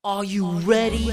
Are you ready?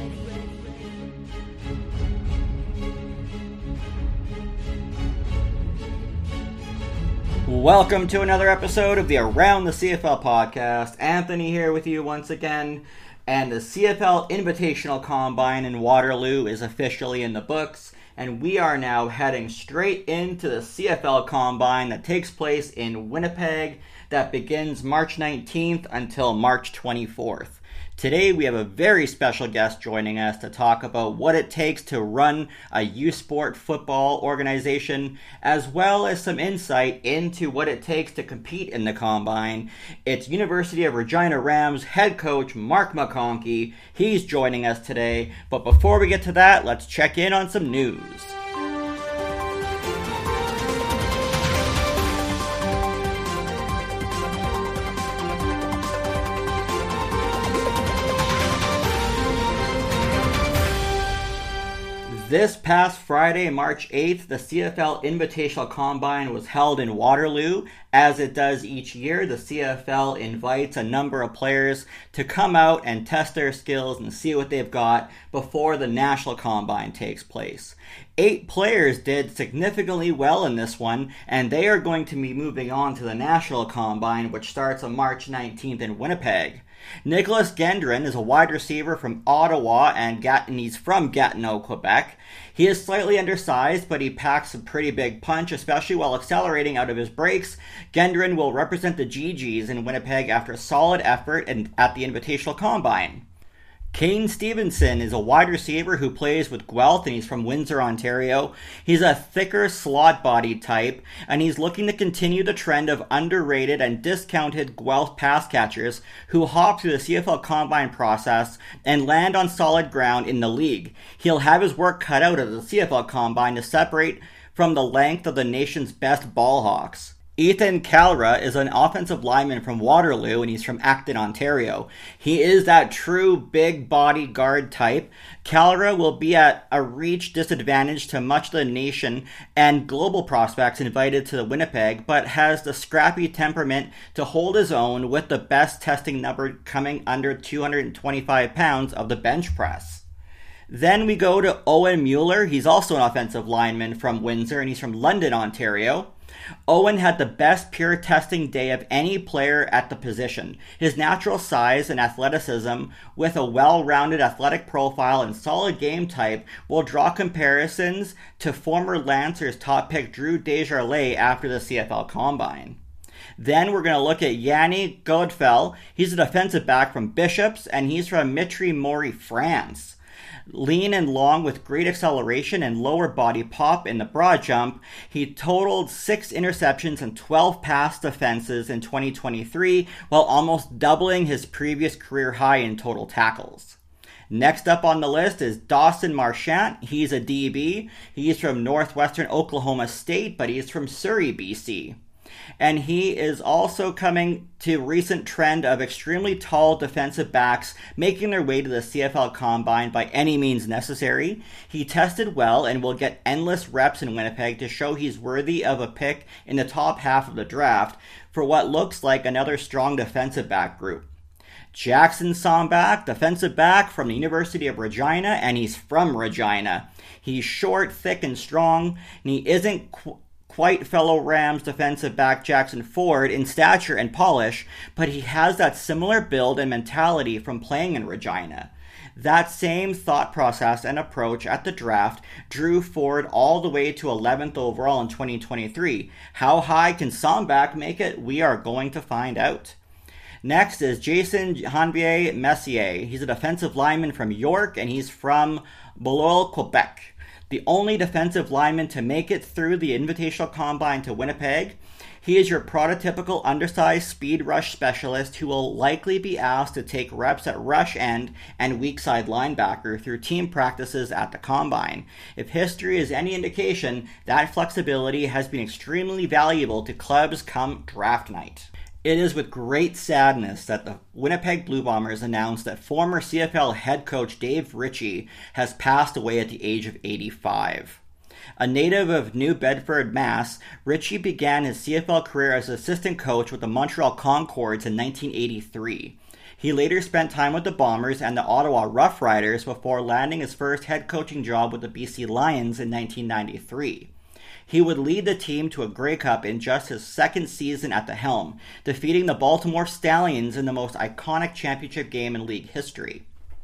Welcome to another episode of the Around the CFL podcast. Anthony here with you once again, and the CFL Invitational Combine in Waterloo is officially in the books, and we are now heading straight into the CFL Combine that takes place in Winnipeg that begins March 19th until March 24th. Today we have a very special guest joining us to talk about what it takes to run a U Sport football organization, as well as some insight into what it takes to compete in the Combine. It's University of Regina Rams head coach Mark McConkey. He's joining us today, but before we get to that, let's check in on some news. This past Friday, March 8th, the CFL Invitational Combine was held in Waterloo. As it does each year, the CFL invites a number of players to come out and test their skills and see what they've got before the National Combine takes place. 8 players did significantly well in this one, and they are going to be moving on to the National Combine, which starts on March 19th in Winnipeg. Nicholas Gendron is a wide receiver from Ottawa, and he's from Gatineau, Quebec. He is slightly undersized, but he packs a pretty big punch, especially while accelerating out of his breaks. Gendron will represent the GGs in Winnipeg after a solid effort at the Invitational Combine. Kane Stevenson is a wide receiver who plays with Guelph, and he's from Windsor, Ontario. He's a thicker slot body type, and he's looking to continue the trend of underrated and discounted Guelph pass catchers who hop through the CFL Combine process and land on solid ground in the league. He'll have his work cut out of the CFL Combine to separate from the length of the nation's best ball hawks. Ethan Calra is an offensive lineman from Waterloo, and he's from Acton, Ontario. He is that true big body guard type. Calra will be at a reach disadvantage to much of the nation and global prospects invited to Winnipeg, but has the scrappy temperament to hold his own with the best testing number coming under 225 pounds of the bench press. Then we go to Owen Mueller. He's also an offensive lineman from Windsor, and he's from London, Ontario. Owen had the best pure testing day of any player at the position. His natural size and athleticism, with a well-rounded athletic profile and solid game type, will draw comparisons to former Lancers top pick Drew Desjardins after the CFL Combine. Then we're going to look at Yanni Godefell. He's a defensive back from Bishops, and he's from Mitry-Mory, France. Lean and long with great acceleration and lower body pop in the broad jump, he totaled 6 interceptions and 12 pass defenses in 2023, while almost doubling his previous career high in total tackles. Next up on the list is Dawson Marchant. He's a DB. He's from northwestern Oklahoma State, but he's from Surrey, BC. And he is also coming to recent trend of extremely tall defensive backs making their way to the CFL Combine by any means necessary. He tested well and will get endless reps in Winnipeg to show he's worthy of a pick in the top half of the draft for what looks like another strong defensive back group. Jackson Sombach, defensive back from the University of Regina, and he's from Regina. He's short, thick, and strong, and he isn't quite fellow Rams defensive back Jackson Ford in stature and polish, but he has that similar build and mentality from playing in Regina. That same thought process and approach at the draft drew Ford all the way to 11th overall in 2023. How high can Sombach make it? We are going to find out. Next is Jason Janvier Messier. He's a defensive lineman from York, and he's from Beloeil, Quebec. The only defensive lineman to make it through the Invitational Combine to Winnipeg. He is your prototypical undersized speed rush specialist who will likely be asked to take reps at rush end and weak side linebacker through team practices at the Combine. If history is any indication, that flexibility has been extremely valuable to clubs come draft night. It is with great sadness that the Winnipeg Blue Bombers announced that former CFL head coach Dave Ritchie has passed away at the age of 85. A native of New Bedford, Mass., Ritchie began his CFL career as assistant coach with the Montreal Concords in 1983. He later spent time with the Bombers and the Ottawa Rough Riders before landing his first head coaching job with the BC Lions in 1993. He would lead the team to a Grey Cup in just his second season at the helm, defeating the Baltimore Stallions in the most iconic championship game in league history.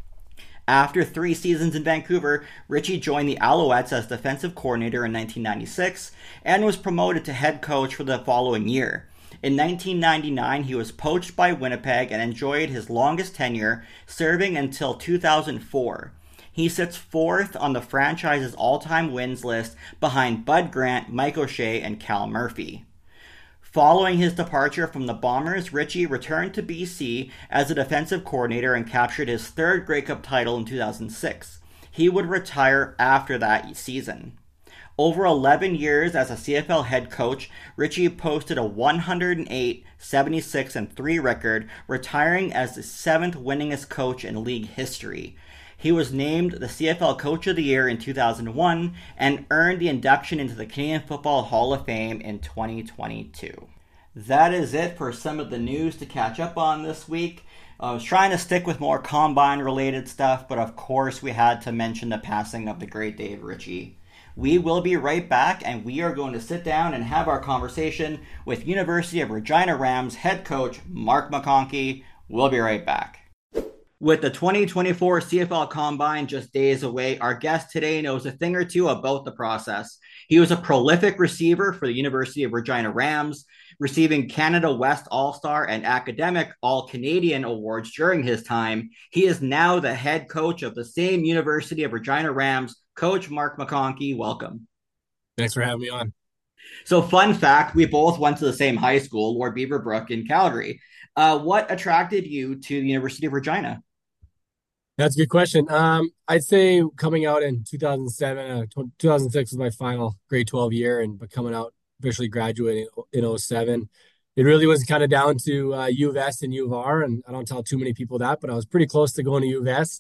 After 3 seasons in Vancouver, Ritchie joined the Alouettes as defensive coordinator in 1996 and was promoted to head coach for the following year. In 1999, he was poached by Winnipeg and enjoyed his longest tenure, serving until 2004. He sits fourth on the franchise's all-time wins list behind Bud Grant, Mike O'Shea, and Cal Murphy. Following his departure from the Bombers, Ritchie returned to BC as a defensive coordinator and captured his third Grey Cup title in 2006. He would retire after that season. Over 11 years as a CFL head coach, Ritchie posted a 108, 76, and 3 record, retiring as the 7th winningest coach in league history. He was named the CFL Coach of the Year in 2001 and earned the induction into the Canadian Football Hall of Fame in 2022. That is it for some of the news to catch up on this week. I was trying to stick with more combine-related stuff, but of course we had to mention the passing of the great Dave Ritchie. We will be right back, and we are going to sit down and have our conversation with University of Regina Rams head coach Mark McConkey. We'll be right back. With the 2024 CFL Combine just days away, our guest today knows a thing or two about the process. He was a prolific receiver for the University of Regina Rams, receiving Canada West All-Star and Academic All-Canadian awards during his time. He is now the head coach of the same University of Regina Rams. Coach Mark McConkey, welcome. Thanks for having me on. So, fun fact, we both went to the same high school, Lord Beaverbrook in Calgary. What attracted you to the University of Regina? That's a good question. I'd say coming out in 2007, 2006 was my final grade 12 year, and but coming out officially graduating in 07, it really was kind of down to U of S and U of R, and I don't tell too many people that, but I was pretty close to going to U of S.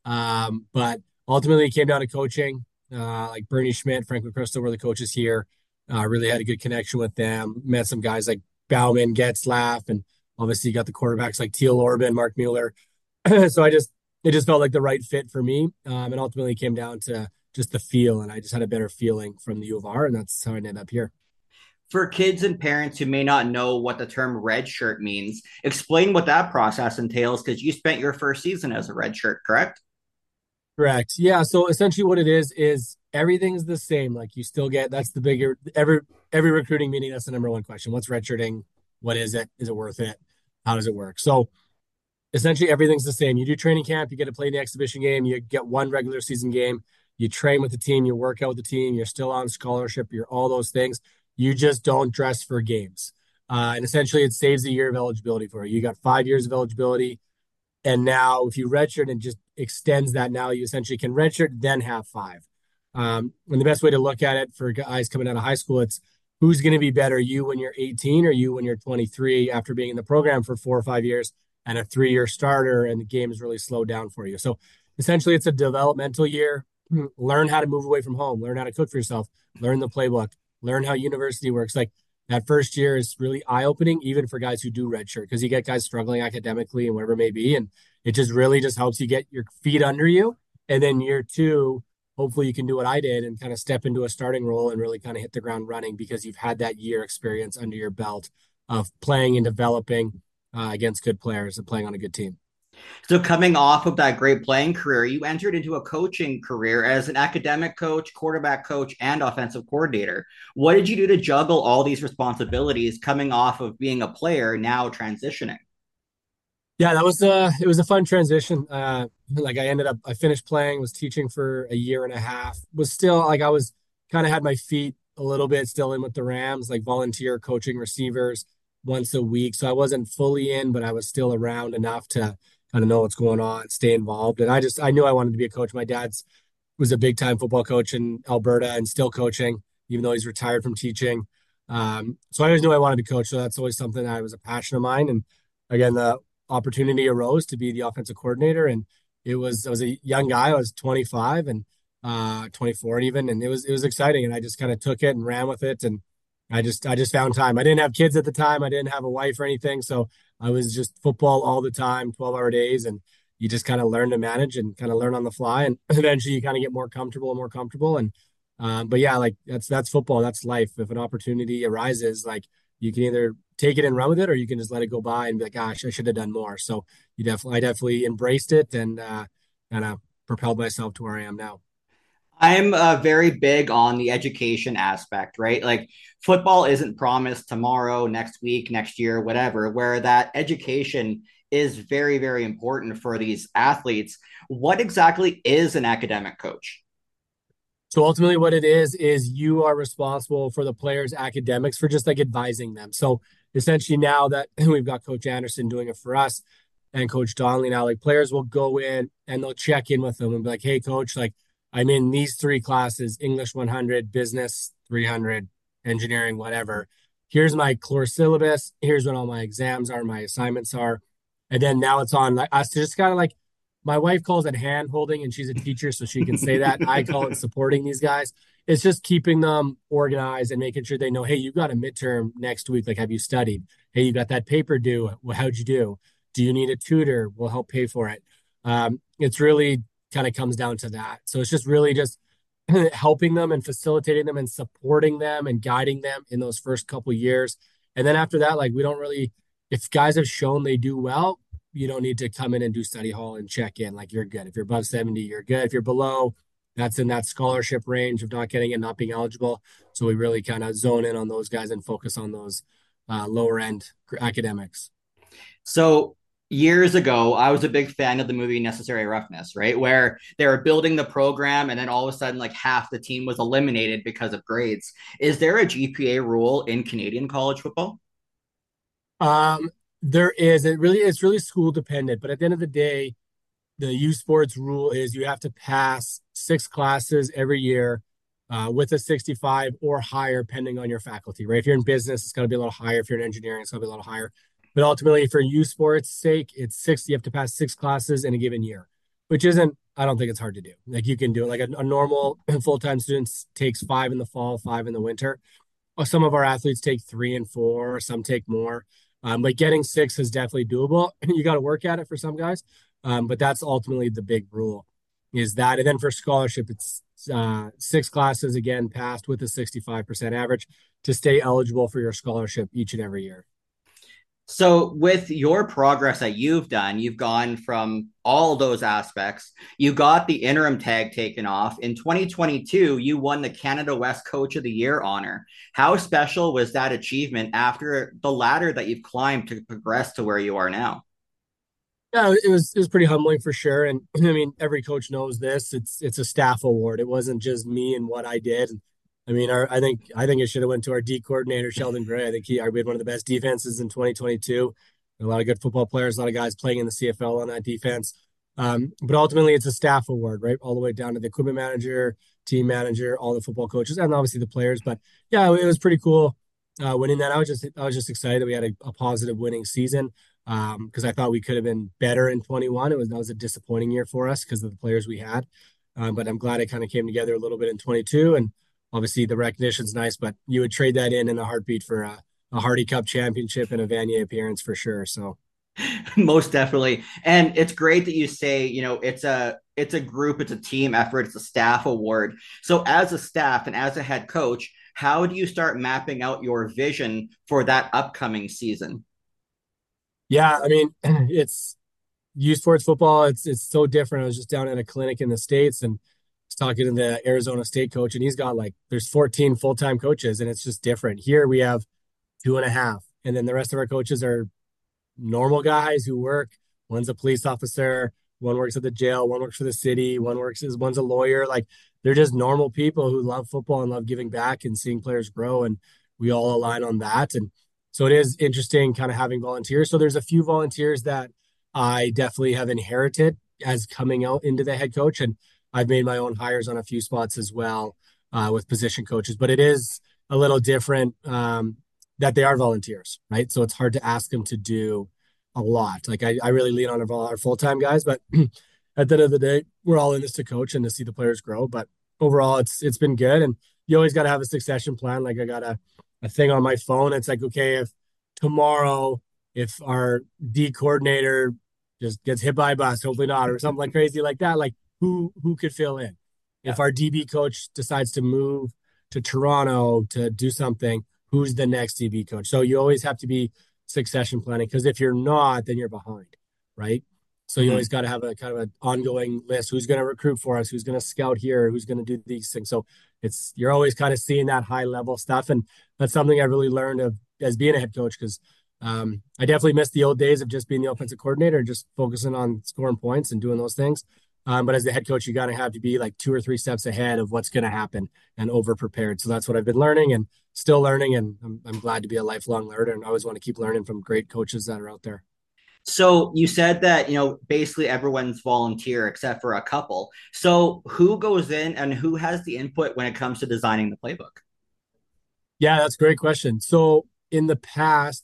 But ultimately, it came down to coaching. Like Bernie Schmidt, Franklin Crystal were the coaches here. Really had a good connection with them. Met some guys like Bauman, Getzlaff, and obviously got the quarterbacks like Teal Orban, Mark Mueller. So it just felt like the right fit for me. And ultimately came down to just the feel. And I just had a better feeling from the U of R. And that's how I ended up here. For kids and parents who may not know what the term red shirt means, explain what that process entails because you spent your first season as a red shirt, correct? Correct. Yeah. So essentially what it is everything's the same. Like you still get, that's the bigger, every recruiting meeting, that's the number one question. What's redshirting? What is it? Is it worth it? How does it work? So essentially everything's the same. You do training camp, you get to play in the exhibition game, you get one regular season game, you train with the team, you work out with the team, you're still on scholarship, you're all those things. You just don't dress for games. And essentially it saves a year of eligibility for you. You got 5 years of eligibility. And now if you redshirt and just extends that, now you essentially can redshirt, then have 5. And the best way to look at it for guys coming out of high school, it's who's going to be better, you when you're 18 or you when you're 23 after being in the program for 4 or 5 years and a 3-year starter and the game is really slowed down for you. So essentially it's a developmental year. Learn how to move away from home, learn how to cook for yourself, learn the playbook, learn how university works. Like that first year is really eye-opening, even for guys who do redshirt, because you get guys struggling academically and whatever it may be. And it just really just helps you get your feet under you. And then year 2, hopefully you can do what I did and kind of step into a starting role and really kind of hit the ground running because you've had that year experience under your belt of playing and developing against good players and playing on a good team. So, coming off of that great playing career, you entered into a coaching career as an academic coach, quarterback coach, and offensive coordinator. What did you do to juggle all these responsibilities coming off of being a player, now transitioning? Yeah, that was it was a fun transition. Like I finished playing, was teaching for a year and a half, was still like I was kind of had my feet a little bit still in with the Rams, like volunteer coaching receivers once a week. So I wasn't fully in, but I was still around enough to kind of know what's going on, stay involved. And I knew I wanted to be a coach. My dad's was a big time football coach in Alberta and still coaching, even though he's retired from teaching. So I always knew I wanted to coach. So that's always something that was a passion of mine. And again, the opportunity arose to be the offensive coordinator. And I was a young guy. I was 25 and 24 even. And it was exciting. And I just kind of took it and ran with it. And I just found time. I didn't have kids at the time. I didn't have a wife or anything. So I was just football all the time, 12-hour days, and you just kind of learn to manage and kind of learn on the fly, and eventually you kind of get more comfortable and more comfortable. And but yeah, like that's football, that's life. If an opportunity arises, like you can either take it and run with it, or you can just let it go by and be like, gosh, I should have done more. So I definitely embraced it and kind of propelled myself to where I am now. I'm very big on the education aspect, right? Like football isn't promised tomorrow, next week, next year, whatever, where that education is very, very important for these athletes. What exactly is an academic coach? So ultimately, what it is you are responsible for the players' academics for just like advising them. So essentially, now that we've got Coach Anderson doing it for us and Coach Donnelly now, like players will go in and they'll check in with them and be like, "Hey, coach, like I'm in these three classes: English 100, Business 300, Engineering, whatever. Here's my core syllabus. Here's what all my exams are, my assignments are." And then now it's on like us to just kind of like my wife calls it hand holding, and she's a teacher, so she can say that. I call it supporting these guys. It's just keeping them organized and making sure they know, hey, you got a midterm next week. Like, have you studied? Hey, you got that paper due. Well, how'd you do? Do you need a tutor? We'll help pay for it. It's really kind of comes down to that. So it's just really just helping them and facilitating them and supporting them and guiding them in those first couple years. And then after that, like we don't really, if guys have shown they do well, you don't need to come in and do study hall and check in. Like you're good. If you're above 70, you're good. If you're below, that's in that scholarship range of not getting it, not being eligible. So we really kind of zone in on those guys and focus on those lower end academics. So years ago, I was a big fan of the movie Necessary Roughness, right? Where they were building the program and then all of a sudden, like half the team was eliminated because of grades. Is there a GPA rule in Canadian college football? Um, there is, it's really school dependent, but at the end of the day, the U Sports rule is you have to pass six classes every year with a 65 or higher, depending on your faculty, right? If you're in business, it's got to be a little higher. If you're in engineering, it's got to be a little higher. But ultimately, for U Sports' sake, it's 60. You have to pass six classes in a given year, which isn't, I don't think it's hard to do. Like you can do it. Like a normal full time student takes five in the fall, five in the winter. Some of our athletes take three and four, some take more. But getting six is definitely doable. You got to work at it for some guys. But that's ultimately the big rule is that. And then for scholarship, it's six classes again passed with a 65% average to stay eligible for your scholarship each and every year. So, with your progress that you've done, you've gone from all those aspects. You got the interim tag taken off. In 2022, you won the Canada West Coach of the Year honor. How special was that achievement after the ladder that you've climbed to progress to where you are now? Yeah, it was pretty humbling for sure. And I mean, every coach knows this. It's a staff award. It wasn't just me and what I did. I mean, I think it should have went to our D coordinator Sheldon Gray. I think we had one of the best defenses in 2022. A lot of good football players, a lot of guys playing in the CFL on that defense. But ultimately, it's a staff award, right? All the way down to the equipment manager, team manager, all the football coaches, and obviously the players. But yeah, it was pretty cool winning that. I was just excited that we had a positive winning season because I thought we could have been better in 21. That was a disappointing year for us because of the players we had. But I'm glad it kind of came together a little bit in 22, and obviously the recognition's nice. But you would trade that in a heartbeat for a Hardy Cup championship and a Vanier appearance for sure. So Most definitely. And it's great that you say, it's a group, it's a team effort, it's a staff award. So as a staff and as a head coach, how do you start mapping out your vision for that upcoming season? yeah, I mean it's U Sports football. It's so different. I was just down at a clinic in the States and was talking to the Arizona State coach, and he's got like there's 14 full-time coaches, and it's just different. Here we have two and a half, and then the rest of our coaches are normal guys who work. One's a police officer, one works at the jail, one works for the city, one's a lawyer. Like they're just normal people who love football and love giving back and seeing players grow, and we all align on that. And so it is interesting kind of having volunteers. So there's a few volunteers that I definitely have inherited as coming out into the head coach, and I've made my own hires on a few spots as well with position coaches. But it is a little different that they are volunteers, right? So it's hard to ask them to do a lot. Like I really lean on our full-time guys, but at the end of the day, we're all in this to coach and to see the players grow. But overall, it's been good, and you always got to have a succession plan. Like I got a thing on my phone. It's like, okay, if tomorrow if our D coordinator just gets hit by a bus, hopefully not, or something like crazy like that, like who could fill in? Yeah. If our DB coach decides to move to Toronto to do something, who's the next DB coach? So you always have to be succession planning because if you're not, then you're behind, right? So you always Mhm. got to have a kind of an ongoing list. Who's going to recruit for us? Who's going to scout here? Who's going to do these things? So it's you're always kind of seeing that high level stuff, and that's something I really learned of as being a head coach because I definitely miss the old days of just being the offensive coordinator, just focusing on scoring points and doing those things. But as the head coach, you got to have to be like 2 or 3 steps ahead of what's going to happen and over prepared. So that's what I've been learning and still learning. And I'm glad to be a lifelong learner. And I always want to keep learning from great coaches that are out there. So you said that, basically everyone's volunteer except for a couple. So who goes in and who has the input when it comes to designing the playbook? Yeah, that's a great question. So in the past,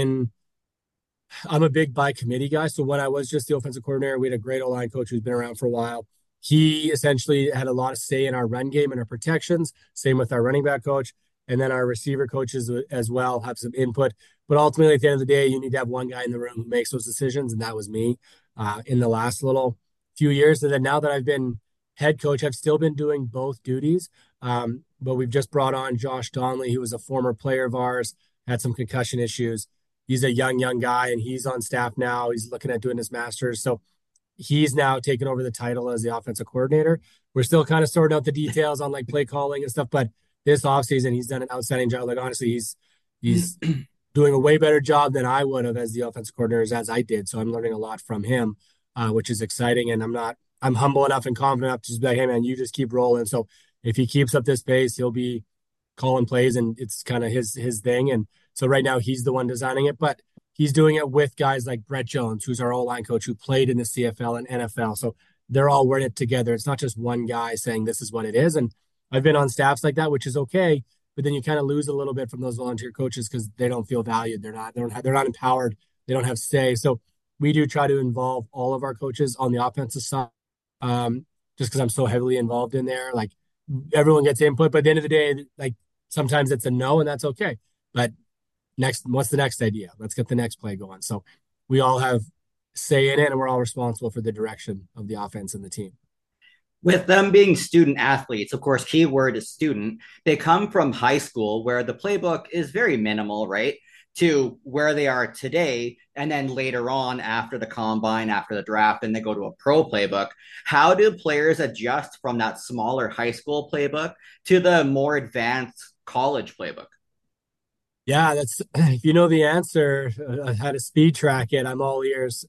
I'm a big by committee guy. So when I was just the offensive coordinator, we had a great O-line coach who's been around for a while. He essentially had a lot of say in our run game and our protections. Same with our running back coach. And then our receiver coaches as well have some input. But ultimately, at the end of the day, you need to have one guy in the room who makes those decisions. And that was me in the last little few years. And then now that I've been head coach, I've still been doing both duties. But we've just brought on Josh Donnelly, who was a former player of ours, had some concussion issues. He's a young guy and he's on staff now. He's looking at doing his master's. So he's now taken over the title as the offensive coordinator. We're still kind of sorting out the details on like play calling and stuff, but this offseason he's done an outstanding job. Like honestly, he's doing a way better job than I would have as the offensive coordinator as I did. So I'm learning a lot from him, which is exciting. And I'm humble enough and confident enough to just be like, hey man, you just keep rolling. So if he keeps up this pace, he'll be calling plays and it's kind of his thing. And so right now he's the one designing it, but he's doing it with guys like Brett Jones, who's our O-line coach who played in the CFL and NFL. So they're all wearing it together. It's not just one guy saying this is what it is. And I've been on staffs like that, which is okay. But then you kind of lose a little bit from those volunteer coaches because they don't feel valued. They're not empowered. They don't have say. So we do try to involve all of our coaches on the offensive side. Just because I'm so heavily involved in there, like everyone gets input, but at the end of the day, like sometimes it's a no, and that's okay. But what's the next idea? Let's get the next play going. So we all have say in it, and we're all responsible for the direction of the offense and the team. With them being student athletes, of course, keyword is student, they come from high school where the playbook is very minimal, right? To where they are today. And then later on, after the combine, after the draft, and they go to a pro playbook. How do players adjust from that smaller high school playbook to the more advanced college playbook? Yeah, that's if you know the answer, how to speed track it. I'm all ears.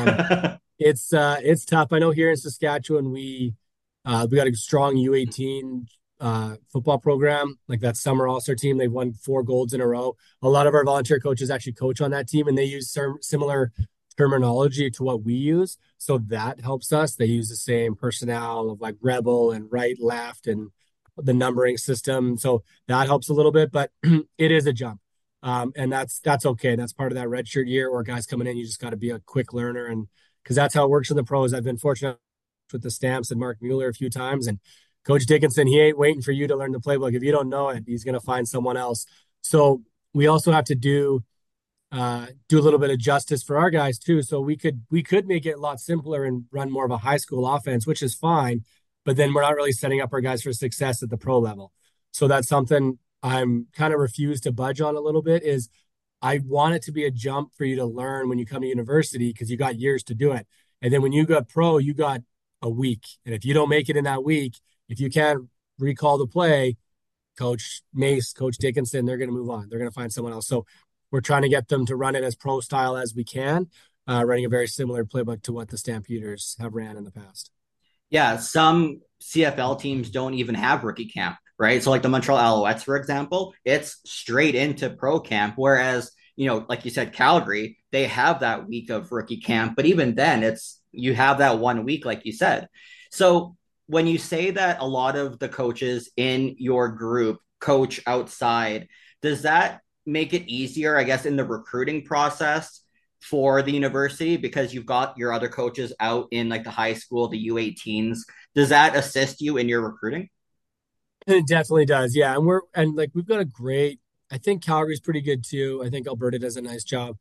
It's tough. I know here in Saskatchewan we got a strong U18 football program, like that summer all-star team. They've won 4 golds in a row. A lot of our volunteer coaches actually coach on that team, and they use similar terminology to what we use. So that helps us. They use the same personnel of like rebel and right, left, and the numbering system. So that helps a little bit, but it is a jump. And that's okay. That's part of that redshirt year where guys coming in, you just got to be a quick learner, and because that's how it works in the pros. I've been fortunate with the Stamps and Mark Mueller a few times, and Coach Dickinson, he ain't waiting for you to learn the playbook. If you don't know it, he's going to find someone else. So we also have to do a little bit of justice for our guys too. So we could make it a lot simpler and run more of a high school offense, which is fine. But then we're not really setting up our guys for success at the pro level. So that's something I'm kind of refused to budge on a little bit. Is I want it to be a jump for you to learn when you come to university because you got years to do it. And then when you got pro, you got a week. And if you don't make it in that week, if you can't recall the play, Coach Mace, Coach Dickinson, they're going to move on. They're going to find someone else. So we're trying to get them to run it as pro style as we can, running a very similar playbook to what the Stampeders have ran in the past. Yeah, some CFL teams don't even have rookie camp, right? So like the Montreal Alouettes, for example, it's straight into pro camp. Whereas, like you said, Calgary, they have that week of rookie camp, but even then it's you have that 1 week, like you said. So when you say that a lot of the coaches in your group coach outside, does that make it easier, I guess, in the recruiting process for the university because you've got your other coaches out in like the high school, the U18s? Does that assist you in your recruiting? It definitely does. Yeah. And like we've got a great I think Calgary's pretty good too. I think Alberta does a nice job.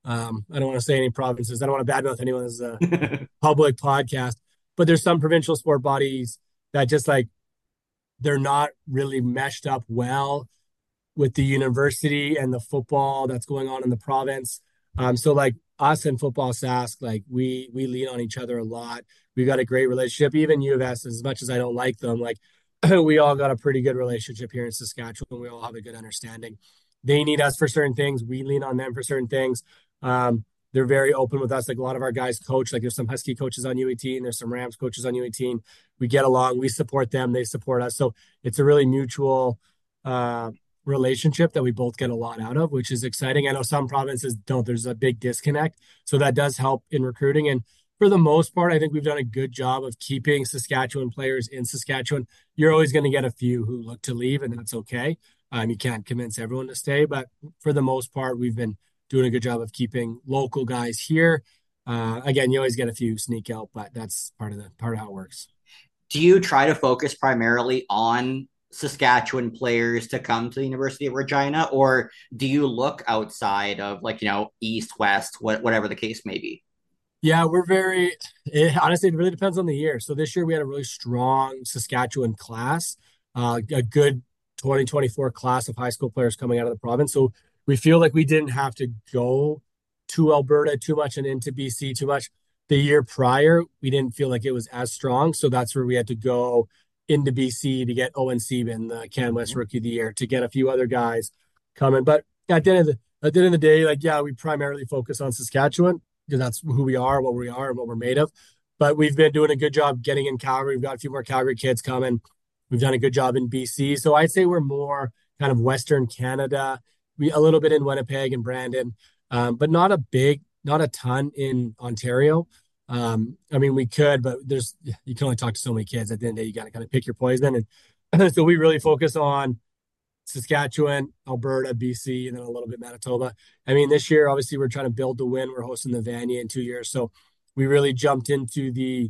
I don't want to say any provinces. I don't want to badmouth anyone as a public podcast, but there's some provincial sport bodies that just like they're not really meshed up well with the university and the football that's going on in the province. So like us and Football Sask, like we lean on each other a lot. We've got a great relationship. Even U of S, as much as I don't like them, like we all got a pretty good relationship here in Saskatchewan. We all have a good understanding. They need us for certain things. We lean on them for certain things. They're very open with us. Like a lot of our guys coach, like there's some Husky coaches on U18, there's some Rams coaches on U18. We get along, we support them, they support us. So it's a really mutual relationship that we both get a lot out of, which is exciting. I know some provinces don't. There's a big disconnect. So that does help in recruiting. And for the most part, I think we've done a good job of keeping Saskatchewan players in Saskatchewan. You're always going to get a few who look to leave, and that's okay. You can't convince everyone to stay, but for the most part, we've been doing a good job of keeping local guys here. Again, you always get a few sneak out, but that's part of how it works. Do you try to focus primarily on Saskatchewan players to come to the University of Regina, or do you look outside of like east, west, whatever the case may be? Yeah, honestly, it really depends on the year. So this year we had a really strong Saskatchewan class, a good 2024 class of high school players coming out of the province. So we feel like we didn't have to go to Alberta too much and into BC too much. The year prior, we didn't feel like it was as strong. So that's where we had to go into BC to get Owen Seaman, the Can West Rookie of the Year, to get a few other guys coming. But at the end of the day, like, yeah, we primarily focus on Saskatchewan because that's who we are, and what we're made of. But we've been doing a good job getting in Calgary. We've got a few more Calgary kids coming. We've done a good job in BC. So I'd say we're more kind of Western Canada, we a little bit in Winnipeg and Brandon, but not a ton in Ontario. I mean, we could, but you can only talk to so many kids. At the end of the day, you got to kind of pick your poison. And so we really focus on Saskatchewan, Alberta, BC, and then a little bit Manitoba. I mean, this year, obviously, we're trying to build the win. We're hosting the Vanier in 2 years. So we really jumped into the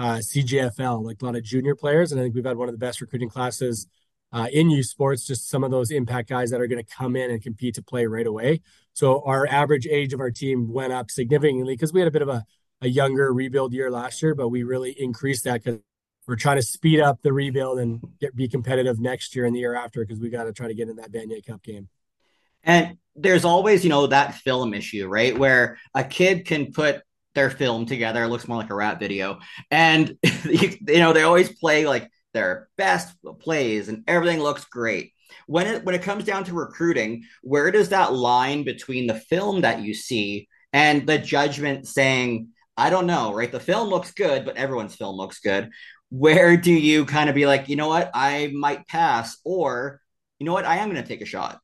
CJFL, like a lot of junior players. And I think we've had one of the best recruiting classes in youth sports, just some of those impact guys that are going to come in and compete to play right away. So our average age of our team went up significantly because we had a bit of a younger rebuild year last year, but we really increased that because we're trying to speed up the rebuild and be competitive next year and the year after because we got to try to get in that Vanier Cup game. And there's always, that film issue, right? Where a kid can put their film together, it looks more like a rap video. And, they always play like their best plays and everything looks great. When it comes down to recruiting, where does that line between the film that you see and the judgment saying, I don't know, right? The film looks good, but everyone's film looks good. Where do you kind of be like, you know what, I might pass, or you know what, I am going to take a shot?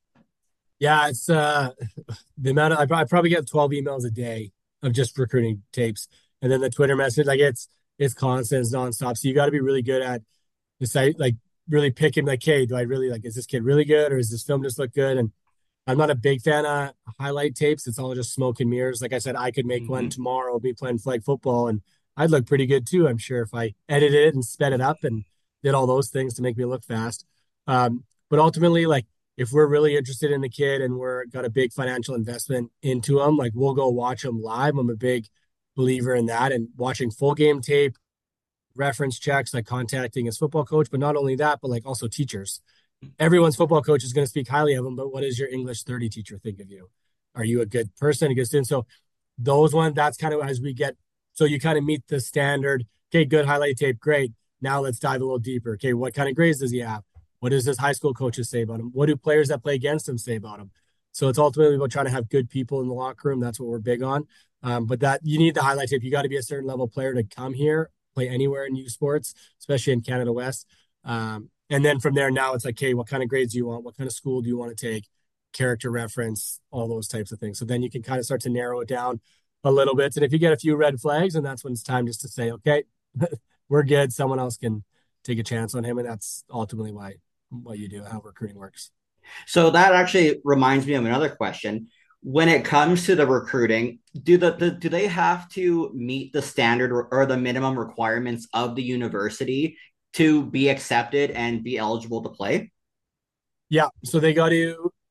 Yeah, it's the amount of I probably get 12 emails a day of just recruiting tapes, and then the Twitter message, like it's constant, it's nonstop. So you got to be really good at the site, like really picking like, hey, do I really like, is this kid really good, or is this film just look good? And I'm not a big fan of highlight tapes. It's all just smoke and mirrors. Like I said, I could make one tomorrow, be playing flag football, and I'd look pretty good too, I'm sure, if I edited it and sped it up and did all those things to make me look fast. But ultimately, like if we're really interested in the kid and we're got a big financial investment into him, like we'll go watch him live. I'm a big believer in that and watching full game tape, reference checks, like contacting his football coach, but not only that, but like also teachers. Everyone's football coach is going to speak highly of him, but what does your English 30 teacher think of you? Are you a good person, a good student? So those ones, that's kind of as we get, so you kind of meet the standard. Okay, good highlight tape, great. Now let's dive a little deeper. Okay, what kind of grades does he have? What does his high school coaches say about him? What do players that play against him say about him? So it's ultimately about trying to have good people in the locker room. That's what we're big on. But that you need the highlight tape. You got to be a certain level player to come here, play anywhere in youth sports, especially in Canada West. And then from there, now it's like, hey, what kind of grades do you want? What kind of school do you want to take? Character reference, all those types of things. So then you can kind of start to narrow it down a little bit. And if you get a few red flags, and that's when it's time just to say, okay, we're good. Someone else can take a chance on him. And that's ultimately what you do, how recruiting works. So that actually reminds me of another question. When it comes to the recruiting, do do they have to meet the standard or the minimum requirements of the university to be accepted and be eligible to play? Yeah. So they got to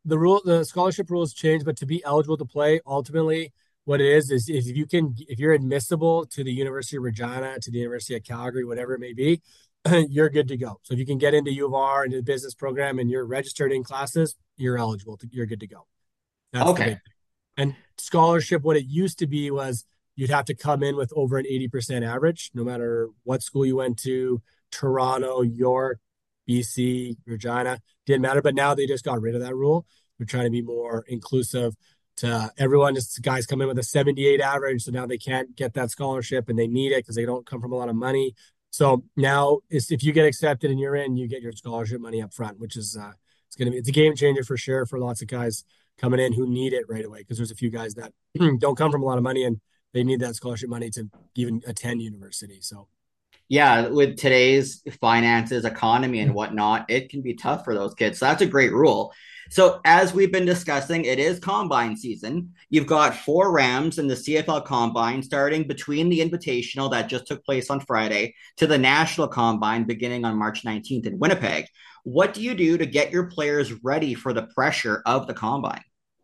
the scholarship rules change, but to be eligible to play, ultimately, what it is if if you're admissible to the University of Regina, to the University of Calgary, whatever it may be, you're good to go. So if you can get into U of R, into the business program, and you're registered in classes, you're eligible you're good to go. That's the Okay. big thing. And scholarship, what it used to be was you'd have to come in with over an 80% average, no matter what school you went to, Toronto, York, BC, Regina, didn't matter. But now they just got rid of that rule. They're trying to be more inclusive to everyone. Just guys come in with a 78 average, so now they can't get that scholarship and they need it because they don't come from a lot of money. So now if you get accepted and you're in, you get your scholarship money up front, which is it's a game changer for sure for lots of guys coming in who need it right away because there's a few guys that don't come from a lot of money and they need that scholarship money to even attend university. So Yeah, with today's finances, economy, and whatnot, it can be tough for those kids. So that's a great rule. So, as we've been discussing, it is combine season. You've got four Rams in the CFL combine starting between the invitational that just took place on Friday to the national combine beginning on March 19th in Winnipeg. What do you do to get your players ready for the pressure of the combine?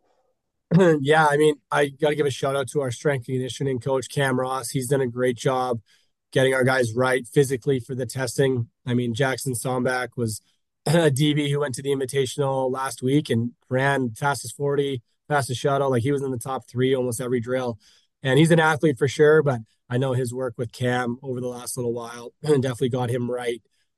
yeah, I mean, I got to give a shout out to our strength and conditioning coach, Cam Ross. He's done a great job getting our guys right physically for the testing. I mean, Jackson Sombach was a DB who went to the Invitational last week and ran fastest 40, fastest shuttle. Like he was in the top three almost every drill. And he's an athlete for sure, but I know his work with Cam over the last little while definitely got him right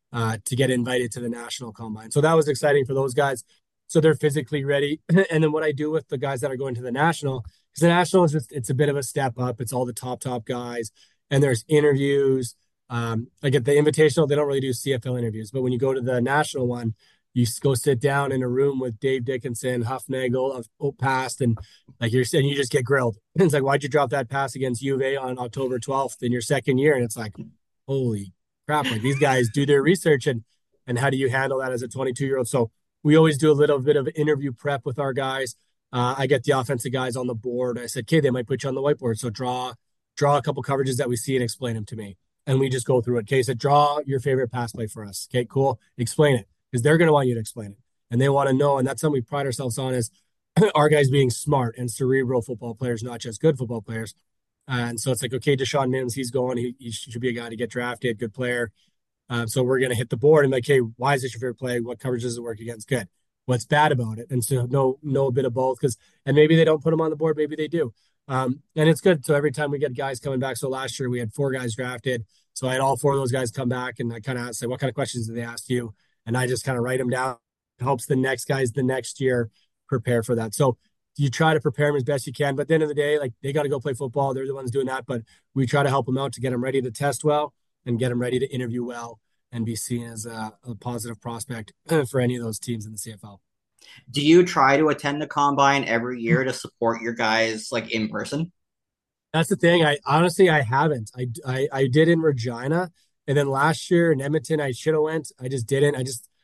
to get invited to the national combine. So that was exciting for those guys. So they're physically ready. And then what I do with the guys that are going to the national, because the national is just, it's a bit of a step up. It's all the top guys and there's interviews. Like at the invitational, they don't really do CFL interviews, but when you go to the national one, you go sit down in a room with Dave Dickinson, Huffnagel of past, and like you're saying, you just get grilled. It's like, why'd you drop that pass against U of A on October 12th in your second year? And it's like, holy crap! Like these guys do their research, and how do you handle that as a 22-year-old? So we always do a little bit of interview prep with our guys. I get the offensive guys on the board. I said, okay, they might put you on the whiteboard, so draw a couple coverages that we see and explain them to me. And we just go through it. Okay, so draw your favorite pass play for us. Okay, cool. Explain it because they're going to want you to explain it. And they want to know. And that's something we pride ourselves on is our guys being smart and cerebral football players, not just good football players. And so it's like, okay, Deshaun Mims, he's going. He should be a guy to get drafted, good player. So we're going to hit the board and like, hey, why is this your favorite play? What coverage does it work against? Good. What's bad about it? And so know a bit of both and maybe they don't put them on the board, maybe they do. And it's good. So every time we get guys coming back, so last year we had four guys drafted. So I had all four of those guys come back and I kind of say, what kind of questions did they ask you? And I just kind of write them down. It helps the next guys the next year prepare for that. So you try to prepare them as best you can. But at the end of the day, like they got to go play football. They're the ones doing that. But we try to help them out to get them ready to test well and get them ready to interview well and be seen as a positive prospect for any of those teams in the CFL. Do you try to attend the combine every year to support your guys like in person? That's the thing. I honestly I haven't. I did in Regina, and then last year in Edmonton I should have went. I just didn't.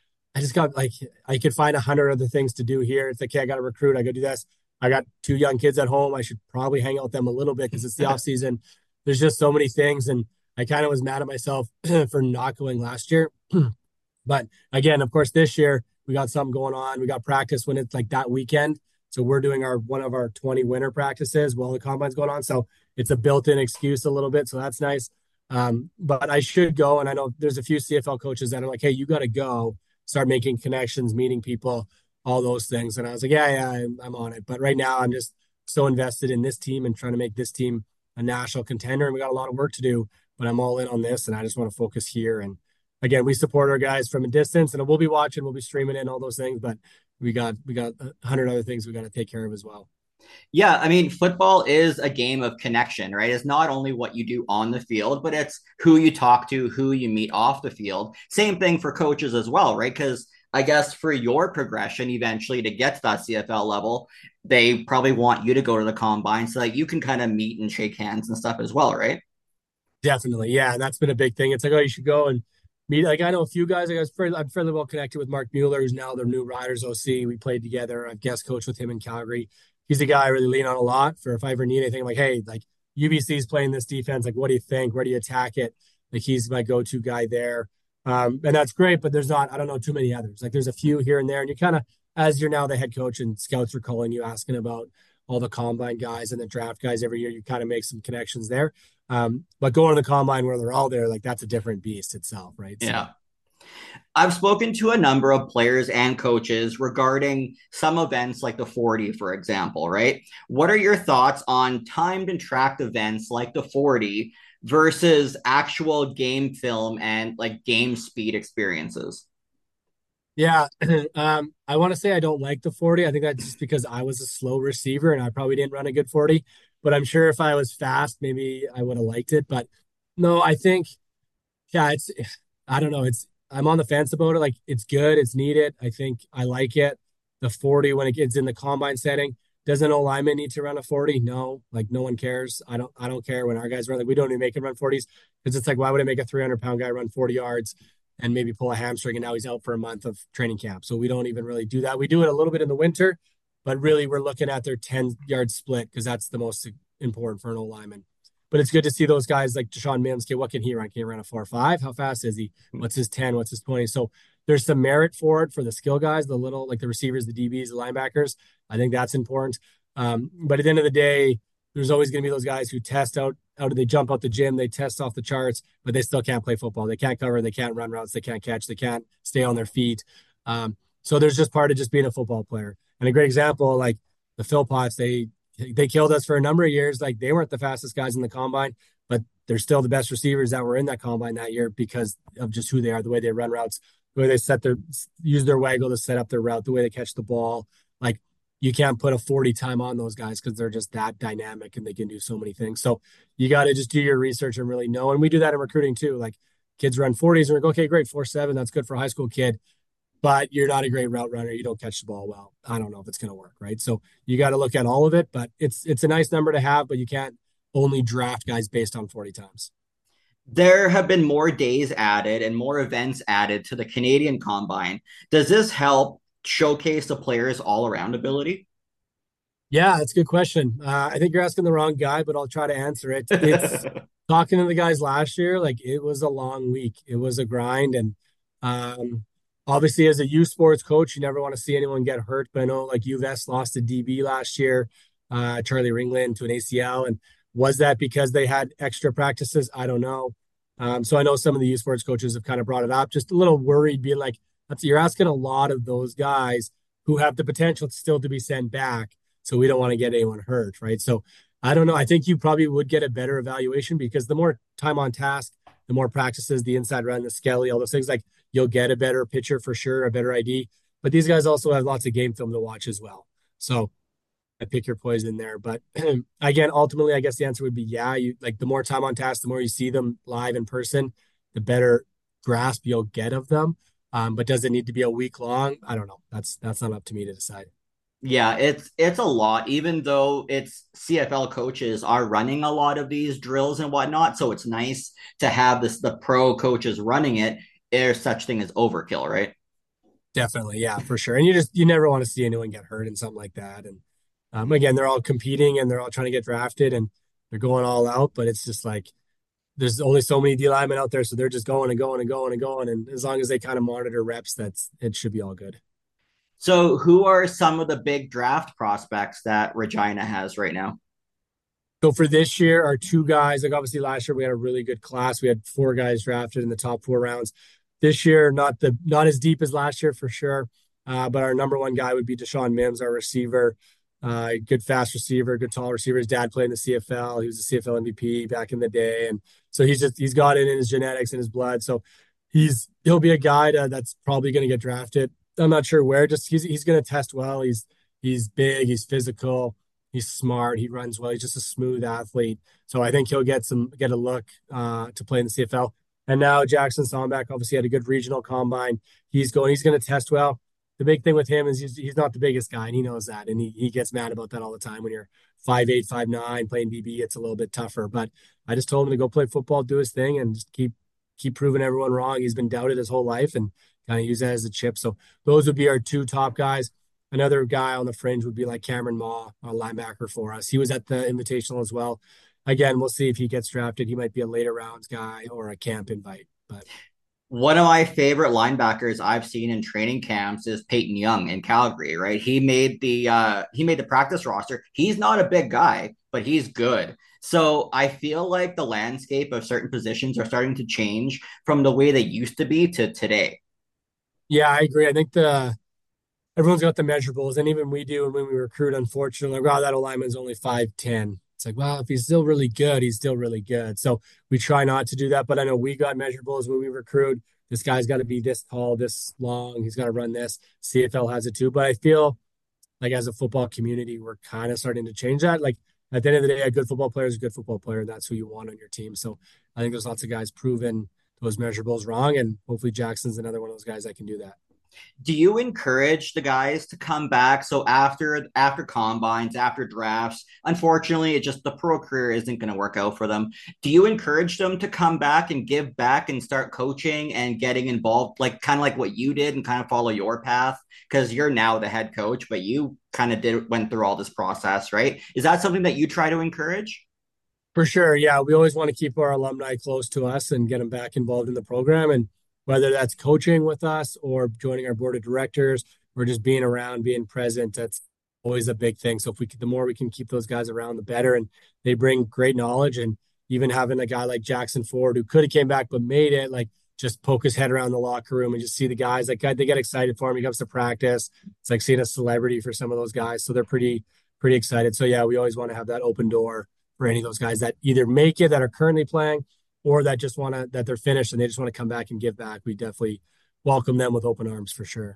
I just got like I could find 100 other things to do here. It's like, okay, I got to recruit. I got to do this. I got two young kids at home. I should probably hang out with them a little bit because it's the off season. There's just so many things, and I kind of was mad at myself for not going last year. But again, of course, this year we got something going on. We got practice when it's like that weekend. So we're doing our one of our 20 winter practices while the combine's going on. So it's a built-in excuse a little bit. So that's nice. But I should go. And I know there's a few CFL coaches that are like, hey, you got to go, start making connections, meeting people, all those things. And I was like, yeah, I'm on it. But right now I'm just so invested in this team and trying to make this team a national contender. And we got a lot of work to do, but I'm all in on this. And I just want to focus here. And again, we support our guys from a distance and we'll be watching, we'll be streaming in all those things, but we got 100 other things we got to take care of as well. Yeah, I mean, football is a game of connection, right? It's not only what you do on the field, but it's who you talk to, who you meet off the field. Same thing for coaches as well, right? Because I guess for your progression eventually to get to that CFL level, they probably want you to go to the combine so that you can kind of meet and shake hands and stuff as well, right? Definitely. Yeah. And that's been a big thing. It's like, oh, you should go and meet. Like, I know a few guys. Like, I'm fairly well connected with Mark Mueller, who's now their new Riders OC. We played together. I've guest coached with him in Calgary. He's a guy I really lean on a lot for if I ever need anything. I'm like, hey, like UBC's playing this defense. Like, what do you think? Where do you attack it? Like, he's my go-to guy there. And that's great, but I don't know too many others. Like, there's a few here and there, and you kind of as you're now the head coach and scouts are calling you asking about all the combine guys and the draft guys every year, you kind of make some connections there. But going to the combine where they're all there, like that's a different beast itself, right? So Yeah. I've spoken to a number of players and coaches regarding some events like the 40, for example, right? What are your thoughts on timed and tracked events like the 40 versus actual game film and like game speed experiences? yeah, I want to say I don't like the 40. I think that's just because I was a slow receiver and I probably didn't run a good 40. But I'm sure if I was fast, maybe I would have liked it. But no, I think yeah, it's I don't know. I'm on the fence about it. Like it's good, it's needed. I think I like it. The 40 when it gets in the combine setting, doesn't O lineman need to run a 40? No, like no one cares. I don't care when our guys run. Like we don't even make him run 40s because it's like why would I make a 300-pound guy run 40 yards and maybe pull a hamstring and now he's out for a month of training camp. So we don't even really do that. We do it a little bit in the winter, but really we're looking at their 10-yard split because that's the most important for an O lineman. But it's good to see those guys like Deshaun Mims. Okay, what can he run? Can he run a 4.5? How fast is he? What's his 10? What's his 20? So there's some merit for it for the skill guys, the little like the receivers, the DBs, the linebackers. I think that's important. But at the end of the day, there's always going to be those guys who test out, they jump out the gym, they test off the charts, but they still can't play football. They can't cover, they can't run routes, they can't catch, they can't stay on their feet. So there's just part of just being a football player. And a great example, like the Philpots, they killed us for a number of years. Like they weren't the fastest guys in the combine, but they're still the best receivers that were in that combine that year because of just who they are, the way they run routes, the way they use their waggle to set up their route, the way they catch the ball. Like you can't put a 40 time on those guys because they're just that dynamic and they can do so many things. So you got to just do your research and really know. And we do that in recruiting too. Like kids run 40s and we're like, okay, great, 4.7. That's good for a high school kid, but you're not a great route runner. You don't catch the ball well. I don't know if it's going to work, right? So you got to look at all of it, but it's a nice number to have, but you can't only draft guys based on 40 times. There have been more days added and more events added to the Canadian Combine. Does this help showcase the players' all around ability? Yeah, that's a good question. I think you're asking the wrong guy, but I'll try to answer it. It's talking to the guys last year, like it was a long week. It was a grind. And obviously, as a youth sports coach, you never want to see anyone get hurt. But I know like UVS lost a DB last year, Charlie Ringland to an ACL. And was that because they had extra practices? I don't know. So I know some of the youth sports coaches have kind of brought it up, just a little worried, being like, you're asking a lot of those guys who have the potential still to be sent back. So we don't want to get anyone hurt, right? So I don't know. I think you probably would get a better evaluation because the more time on task, the more practices, the inside run, the skelly, all those things, like you'll get a better picture for sure, a better ID. But these guys also have lots of game film to watch as well. So I pick your poison there. But again, ultimately, I guess the answer would be yeah. You like the more time on task, the more you see them live in person, the better grasp you'll get of them. But does it need to be a week long? I don't know. That's not up to me to decide. Yeah, it's a lot, even though it's CFL coaches are running a lot of these drills and whatnot. So it's nice to have the pro coaches running it. There's such thing as overkill, right? Definitely, yeah, for sure. And you never want to see anyone get hurt in something like that. And again, they're all competing and they're all trying to get drafted and they're going all out. But it's just like there's only so many D linemen out there, so they're just going and going and going and going. And as long as they kind of monitor reps, it should be all good. So who are some of the big draft prospects that Regina has right now? So for this year, our two guys, like obviously last year we had a really good class. We had four guys drafted in the top 4 rounds. This year, not as deep as last year for sure. But our number one guy would be Deshaun Mims, our receiver. Good fast receiver, good tall receiver. His dad played in the CFL. He was a CFL MVP back in the day, and so he's got it in his genetics and his blood. So he'll be a guy that's probably going to get drafted. I'm not sure where. Just he's going to test well. He's big. He's physical. He's smart. He runs well. He's just a smooth athlete. So I think he'll get a look to play in the CFL. And now Jackson Somback obviously had a good regional combine. He's going to test well. The big thing with him is he's not the biggest guy, and he knows that. And he gets mad about that all the time. When you're 5'8", 5'9", playing DB, it's a little bit tougher. But I just told him to go play football, do his thing, and just keep proving everyone wrong. He's been doubted his whole life and kind of use that as a chip. So those would be our two top guys. Another guy on the fringe would be like Cameron Maw, a linebacker for us. He was at the Invitational as well. Again, we'll see if he gets drafted. He might be a later rounds guy or a camp invite. But One of my favorite linebackers I've seen in training camps is Peyton Young in Calgary, right? He made the practice roster. He's not a big guy, but he's good. So I feel like the landscape of certain positions are starting to change from the way they used to be to today. Yeah, I agree. I think the everyone's got the measurables, and even we do. And when we recruit, unfortunately, like, wow, that alignment's only 5'10". It's like, well, if he's still really good, he's still really good. So we try not to do that. But I know we got measurables when we recruit. This guy's got to be this tall, this long. He's got to run this. CFL has it too. But I feel like as a football community, we're kind of starting to change that. Like at the end of the day, a good football player is a good football player, and that's who you want on your team. So I think there's lots of guys proven those measurables wrong, and hopefully Jackson's another one of those guys that can do that. Do you encourage the guys to come back? So after combines, after drafts, unfortunately, it just the pro career isn't going to work out for them. Do you encourage them to come back and give back and start coaching and getting involved, like kind of like what you did and kind of follow your path? Because you're now the head coach, but you kind of did went through all this process, right? Is that something that you try to encourage? For sure. Yeah. We always want to keep our alumni close to us and get them back involved in the program. And whether that's coaching with us or joining our board of directors or just being around, being present, that's always a big thing. So if we could, the more we can keep those guys around, the better. And they bring great knowledge. And even having a guy like Jackson Ford who could have came back but made it, like just poke his head around the locker room and just see the guys like they get excited for him. He comes to practice. It's like seeing a celebrity for some of those guys. So they're pretty excited. So yeah, we always want to have that open door for any of those guys that either make it that are currently playing or that just want to that they're finished and they just want to come back and give back. We definitely welcome them with open arms for sure.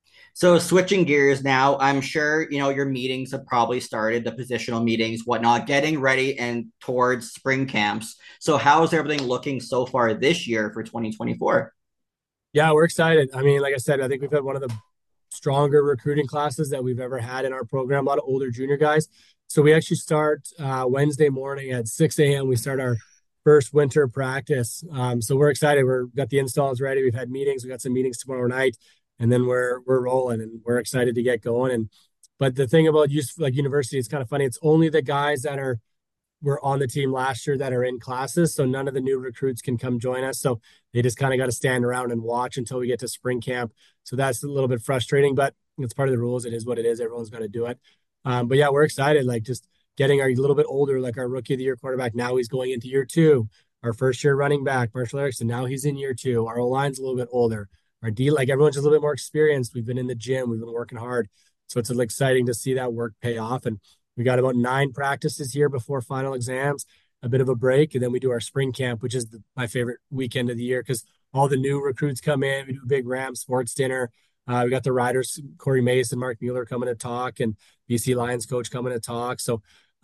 So switching gears now, I'm sure your meetings have probably started, the positional meetings, whatnot, getting ready and towards spring camps. So how is everything looking so far this year for 2024? Yeah, we're excited. I mean, like I said, I think we've had one of the stronger recruiting classes that we've ever had in our program. A lot of older junior guys. So we actually start Wednesday morning at 6 a.m. We start our first winter practice. So we're excited. We've got the installs ready. We've had meetings. We got some meetings tomorrow night, and then we're rolling, and we're excited to get going. And but the thing about university is kind of funny. It's only the guys that were on the team last year that are in classes. So none of the new recruits can come join us. So they just kind of got to stand around and watch until we get to spring camp. So that's a little bit frustrating, but it's part of the rules. It is what it is. Everyone's got to do it. But yeah, we're excited. Like just getting our little bit older, like our rookie of the year quarterback. Now he's going into year two. Our first year running back, Marshall Erickson. Now he's in year two. Our O line's a little bit older. Our D, like everyone's just a little bit more experienced. We've been in the gym. We've been working hard. So it's exciting to see that work pay off. And we got about 9 practices here before final exams, a bit of a break, and then we do our spring camp, which is my favorite weekend of the year because all the new recruits come in. We do a big Ram sports dinner. We got the riders, Corey Mason, Mark Mueller coming to talk, and BC Lions coach coming to talk. So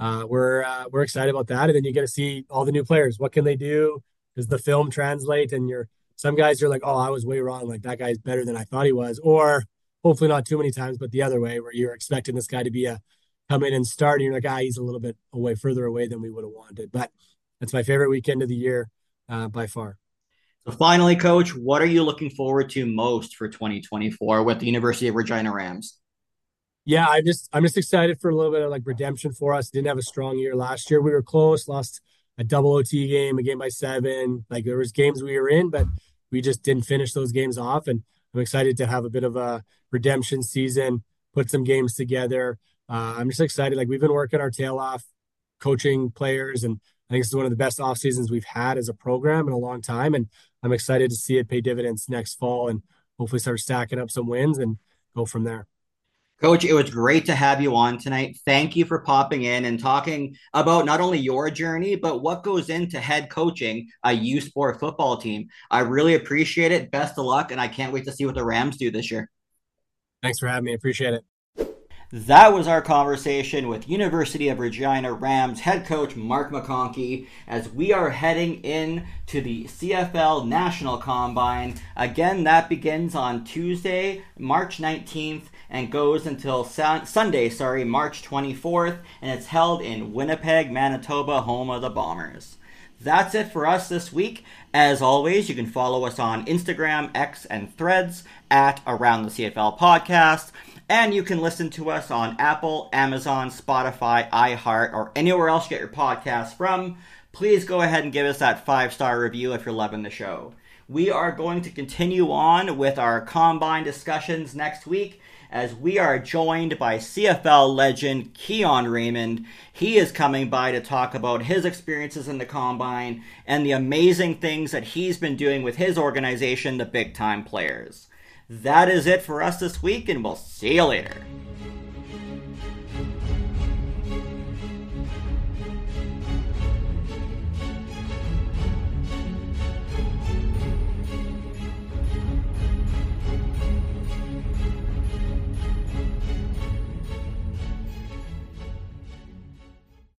we're excited about that. And then you get to see all the new players. What can they do? Does the film translate? And some guys are like, oh, I was way wrong. Like that guy's better than I thought he was. Or hopefully not too many times, but the other way where you're expecting this guy to be a come in and start, and you're like, he's a little bit further away than we would have wanted. But that's my favorite weekend of the year by far. So finally, Coach, what are you looking forward to most for 2024 with the University of Regina Rams? Yeah, I'm just excited for a little bit of like redemption for us. Didn't have a strong year last year. We were close, lost a double OT game, a game by 7. Like there was games we were in, but we just didn't finish those games off. And I'm excited to have a bit of a redemption season, put some games together. I'm just excited. Like we've been working our tail off, coaching players, and I think this is one of the best off seasons we've had as a program in a long time. And I'm excited to see it pay dividends next fall and hopefully start stacking up some wins and go from there. Coach, it was great to have you on tonight. Thank you for popping in and talking about not only your journey, but what goes into head coaching a U Sport football team. I really appreciate it. Best of luck, and I can't wait to see what the Rams do this year. Thanks for having me. I appreciate it. That was our conversation with University of Regina Rams head coach Mark McConkey as we are heading in to the CFL National Combine. Again, that begins on Tuesday, March 19th and goes until Sunday, March 24th, and it's held in Winnipeg, Manitoba, home of the Bombers. That's it for us this week. As always, you can follow us on Instagram, X, and Threads at Around the CFL Podcast. And you can listen to us on Apple, Amazon, Spotify, iHeart, or anywhere else you get your podcasts from. Please go ahead and give us that 5-star review if you're loving the show. We are going to continue on with our combine discussions next week, as we are joined by CFL legend Keon Raymond. He is coming by to talk about his experiences in the combine and the amazing things that he's been doing with his organization, the Big Time Players. That is it for us this week, and we'll see you later.